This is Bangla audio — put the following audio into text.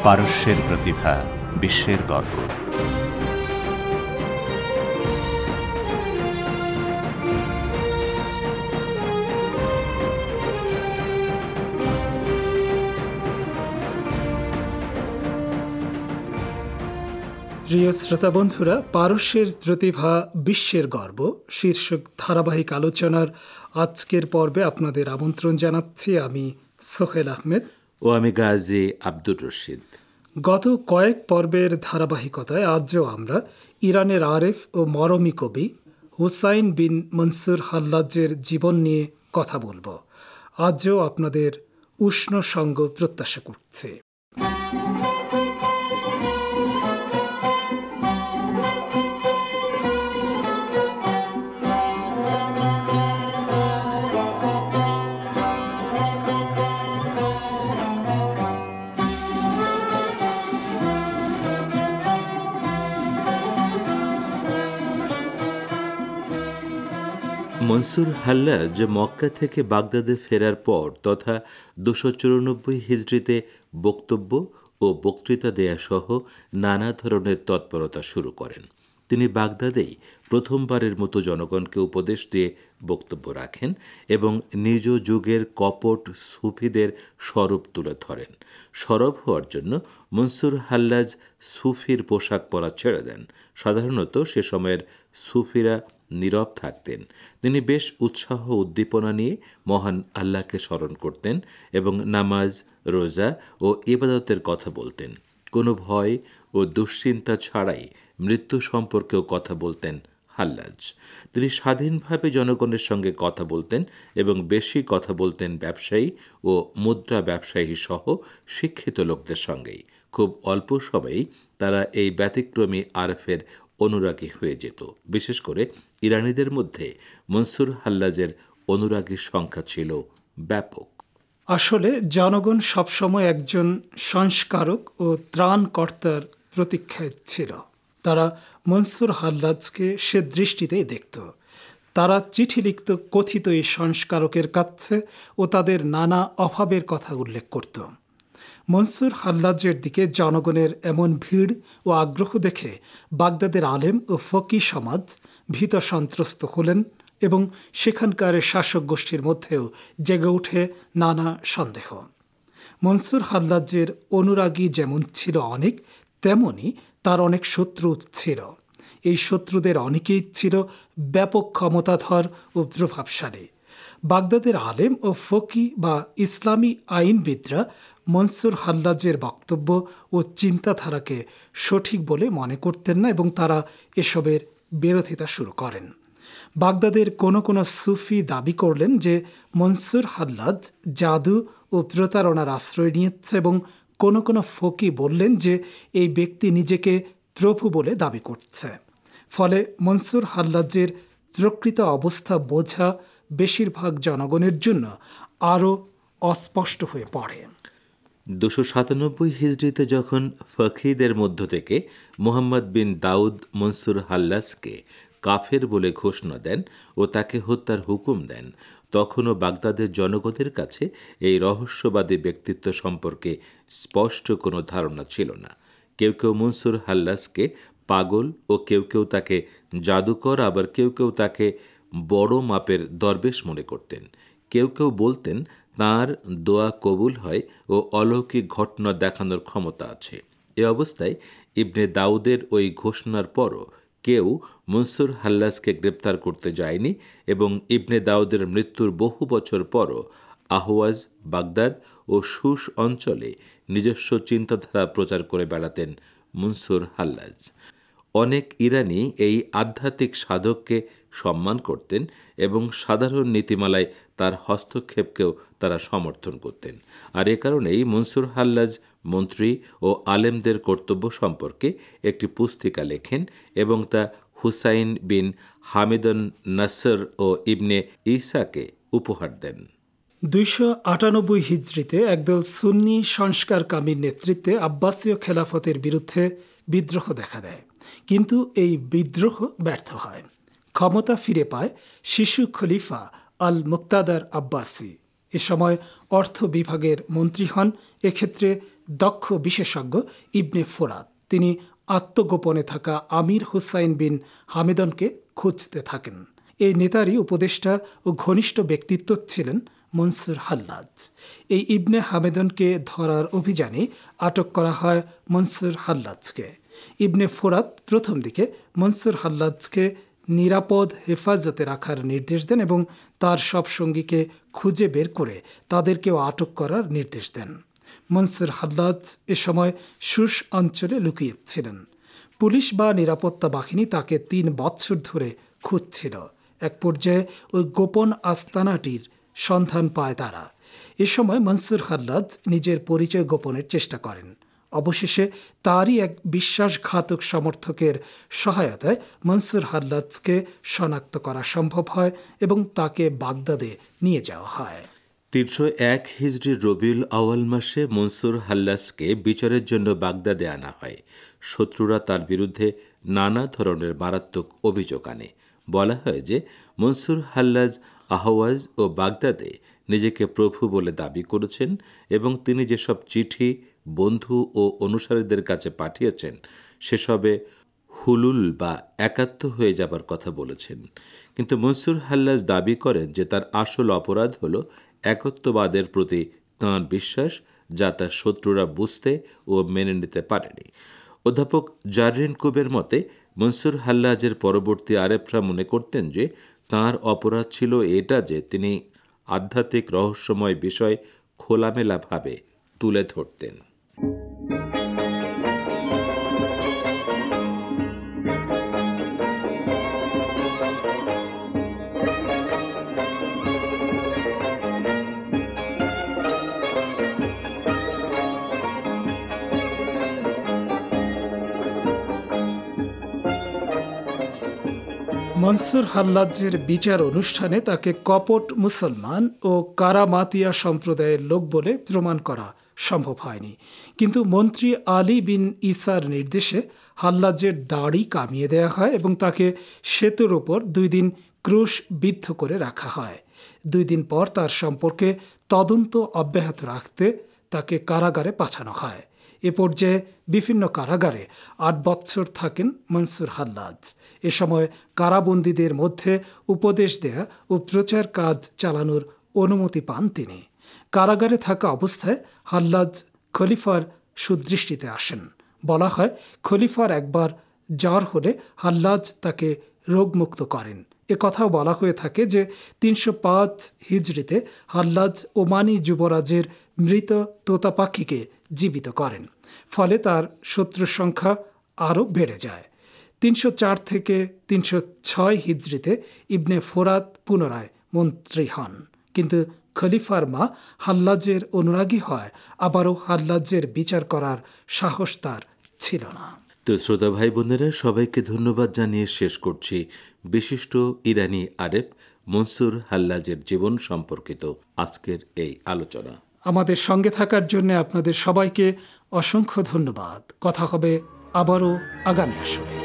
পারস্যের প্রতিভা বিশ্বের গর্ব। প্রিয় শ্রোতা বন্ধুরা, পারস্যের প্রতিভা বিশ্বের গর্ব শীর্ষক ধারাবাহিক আলোচনার আজকের পর্বে আপনাদের আমন্ত্রণ জানাচ্ছি। আমি সোহেল আহমেদ ও আমি গাজী আব্দুর রশিদ। গত কয়েক পর্বের ধারাবাহিকতায় আজও আমরা ইরানের আরেফ ও মরমী কবি হুসাইন বিন মনসুর হাল্লাজের জীবন নিয়ে কথা বলবো। আজও আপনাদের উষ্ণ সঙ্গ প্রত্যাশা করছি। মনসুর হাল্লাজ মক্কা থেকে বাগদাদে ফেরার পর তথা 294 হিজরিতে বক্তব্য ও বক্তৃতা দেয়া সহ নানা ধরনের তৎপরতা শুরু করেন। তিনি বাগদাদেই প্রথমবারের মতো জনগণকে উপদেশ দিয়ে বক্তব্য রাখেন এবং নিজ যুগের কপট সুফিদের স্বরূপ তুলে ধরেন। সরব হওয়ার জন্য মনসুর হাল্লাজ সুফির পোশাক পরা ছেড়ে দেন। সাধারণত সে সময়ের সুফিরা নীরব থাকতেন। তিনি বেশ উৎসাহ উদ্দীপনা নিয়ে মহান আল্লাহকে স্মরণ করতেন এবং নামাজ, রোজা ও ইবাদতের কথা বলতেন। কোনো ভয় ও দুশ্চিন্তা ছাড়াই মৃত্যু সম্পর্কেও কথা বলতেন হাল্লাজ। তিনি স্বাধীনভাবে জনগণের সঙ্গে কথা বলতেন এবং বেশি কথা বলতেন ব্যবসায়ী ও মুদ্রা ব্যবসায়ী সহ শিক্ষিত লোকদের সঙ্গেই। খুব অল্প সময়েই তারা এই ব্যতিক্রমী আরফের অনুরাগী হয়ে যেত। বিশেষ করে ইরানিদের মধ্যে মনসুর হাল্লাজের অনুরাগীর সংখ্যা ছিল ব্যাপক। আসলে জনগণ সবসময় একজন সংস্কারক ও ত্রাণকর্তার প্রতীক্ষায় ছিল। তারা মনসুর হাল্লাজকে সে দৃষ্টিতেই দেখত। তারা চিঠি লিখত কথিত এই সংস্কারকের কাছে ও তাদের নানা অভাবের কথা উল্লেখ করত। মনসুর হাল্লাজের দিকে জনগণের এমন ভিড় ও আগ্রহ দেখে বাগদাদের আলেম ও ফকি সমাজ ভীত সন্ত্রস্ত হলেন এবং সেখানকার শাসক গোষ্ঠীর মধ্যেও জেগে ওঠে নানা সন্দেহ। মনসুর হাল্লাজের অনুরাগী যেমন ছিল অনেক, তেমনি তার অনেক শত্রু ছিল। এই শত্রুদের অনেকেই ছিল ব্যাপক ক্ষমতাধর ও প্রভাবশালী। বাগদাদের আলেম ও ফকি বা ইসলামী আইনবিদরা মনসুর হাল্লাজের বক্তব্য ও চিন্তাধারাকে সঠিক বলে মনে করতেন না এবং তারা এসবের বিরোধিতা শুরু করেন। বাগদাদের কোনো কোনো সুফি দাবি করলেন যে মনসুর হাল্লাজ জাদু ও প্রতারণার আশ্রয় নিয়েছে এবং কোনো কোনো ফকি বললেন যে এই ব্যক্তি নিজেকে প্রভু বলে দাবি করছে। ফলে মনসুর হাল্লাজের প্রকৃত অবস্থা বোঝা বেশিরভাগ জনগণের জন্য আরও অস্পষ্ট হয়ে পড়ে। 297 হিজরিতে যখন ফকিদের মধ্য থেকে মুহাম্মদ বিন দাউদ মনসুর হাল্লাজকে কাফের বলে ঘোষণা দেন ও তাকে হত্যার হুকুম দেন, তখনও বাগদাদের জনগণের কাছে এই রহস্যবাদী ব্যক্তিত্ব সম্পর্কে স্পষ্ট কোনো ধারণা ছিল না। কেউ কেউ মনসুর হাল্লাজকে পাগল ও কেউ কেউ তাকে জাদুকর, আবার কেউ কেউ তাকে বড় মাপের দরবেশ মনে করতেন। কেউ কেউ বলতেন তাঁর দোয়া কবুল হয় ও অলৌকিক ঘটনা দেখানোর ক্ষমতা আছে। এ অবস্থায় ইবনে দাউদের ওই ঘোষণার পরও কেউ মনসুর হাল্লাজকে গ্রেপ্তার করতে যায়নি এবং ইবনে দাউদের মৃত্যুর বহু বছর পরও আহওয়াজ, বাগদাদ ও সুস অঞ্চলে নিজস্ব চিন্তাধারা প্রচার করে বেড়াতেন মনসুর হাল্লাজ। অনেক ইরানি এই আধ্যাত্মিক সাধককে সম্মান করতেন এবং সাধারণ নীতিমালায় তার হস্তক্ষেপকেও তারা সমর্থন করতেন। আর এ কারণেই মনসুর হাল্লাজ মন্ত্রী ও আলেমদের কর্তব্য সম্পর্কে একটি পুস্তিকা লেখেন এবং তা হুসাইন বিন হামিদন নাসর ও ইবনে ঈসাকে উপহার দেন। 298 হিজরিতে একদল সুন্নি সংস্কারকামীর নেতৃত্বে আব্বাসীয় খেলাফতের বিরুদ্ধে বিদ্রোহ দেখা দেয়, কিন্তু এই বিদ্রোহ ব্যর্থ হয়। ক্ষমতা ফিরে পায় শিশু খলিফা আল মুক্তাদার আব্বাসী। এ সময় অর্থ বিভাগের মন্ত্রী হন। এক্ষেত্রে দক্ষ বিশেষজ্ঞ ইবনে ফোরাত। তিনি আত্মগোপনে থাকা আমির হুসাইন বিন হামেদনকে খুঁজতে থাকেন। এই নেতারই উপদেষ্টা ও ঘনিষ্ঠ ব্যক্তিত্ব ছিলেন মনসুর হাল্লাজ। এই ইবনে হামেদনকে ধরার অভিযানে আটক করা হয় মনসুর হাল্লাজকে। ইবনে ফোরাত প্রথম দিকে মনসুর হাল্লাজকে নিরাপদ হেফাজতে রাখার নির্দেশ দেন এবং তার সব সঙ্গীকে খুঁজে বের করে তাদেরকেও আটক করার নির্দেশ দেন। মনসুর হাল্লাজ এ সময় সুস অঞ্চলে লুকিয়েছিলেন। পুলিশ বা নিরাপত্তা বাহিনী তাকে 3 বছর ধরে খুঁজছিল। এক পর্যায়ে ওই গোপন আস্তানাটির সন্ধান পায় তারা। এ সময় মনসুর হাল্লাজ নিজের পরিচয় গোপনের চেষ্টা করেন। অবশেষে তারই এক বিশ্বাসঘাতক সমর্থকের সহায়তায় মনসুর হাল্লাজকে শনাক্ত করা সম্ভব হয় এবং তাকে বাগদাদে নিয়ে যাওয়া হয়। 301 হিজরির রবিউল আউয়াল মাসে মনসুর হাল্লাজকে বিচারের জন্য বাগদাদে আনা হয়। শত্রুরা তার বিরুদ্ধে নানা ধরনের মারাত্মক অভিযোগ আনে। বলা হয় যে মনসুর হাল্লাজ আহওয়াজ ও বাগদাদে নিজেকে প্রভু বলে দাবি করেছেন এবং তিনি যেসব চিঠি বন্ধু ও অনুসারীদের কাছে পাঠিয়েছেন সেসবে হুলুল বা একাত্ম হয়ে যাবার কথা বলেছেন। কিন্তু মনসুর হাল্লাজ দাবি করেন যে তার আসল অপরাধ হল একত্ববাদের প্রতি তাঁর বিশ্বাস, যা তার শত্রুরা বুঝতে ও মেনে নিতে পারেনি। অধ্যাপক জাররিন কুবের মতে মনসুর হাল্লাজের পরবর্তী আরেফরা মনে করতেন যে তাঁর অপরাধ ছিল এটা যে তিনি আধ্যাত্মিক রহস্যময় বিষয় খোলামেলাভাবে তুলে ধরতেন। মনসুর হাল্লাজের বিচার অনুষ্ঠানে তাকে কপট মুসলমান ও কারামাতিয়া সম্প্রদায়ের লোক বলে প্রমাণ করা সম্ভব হয়নি। কিন্তু মন্ত্রী আলী বিন ইসার নির্দেশে হাল্লাজের দাড়ি কামিয়ে দেওয়া হয় এবং তাকে সেতুর ওপর 2 দিন ক্রুশ বিদ্ধ করে রাখা হয়। 2 দিন পর তার সম্পর্কে তদন্ত অব্যাহত রাখতে তাকে কারাগারে পাঠানো হয়। এ পর্যায়ে বিভিন্ন কারাগারে 8 বছর থাকেন মনসুর হাল্লাজ। এ সময় কারাবন্দীদের মধ্যে উপদেশ দেয়া ও প্রচার কাজ চালানোর অনুমতি পান তিনি। কারাগারে থাকা অবস্থায় হাল্লাজ খলিফার সুদৃষ্টিতে আসেন। বলা হয় খলিফার একবার জ্বর হলে হাল্লাজ তাকে রোগমুক্ত করেন। এ কথাও বলা হয়ে থাকে যে 305 হিজরিতে হাল্লাজ ওমানি যুবরাজের মৃত তোতা পাখিকে জীবিত করেন। ফলে তার শত্রুর সংখ্যা আরও বেড়ে যায়। 304 থেকে 306 হিজরিতে ইবনে ফোরাত পুনরায় মন্ত্রী হন। কিন্তু খলিফার মা হাল্লাজের অনুরাগী হয় আবারও হাল্লাজের বিচার করার সাহস তার ছিল না। তো শ্রোতা ভাই বোনেরা, সবাইকে ধন্যবাদ জানিয়ে শেষ করছি বিশিষ্ট ইরানি আরেফ মনসুর হাল্লাজের জীবন সম্পর্কিত আজকের এই আলোচনা। আমাদের সঙ্গে থাকার জন্য আপনাদের সবাইকে অসংখ্য ধন্যবাদ। কথা হবে আবারও আগামী আসরে।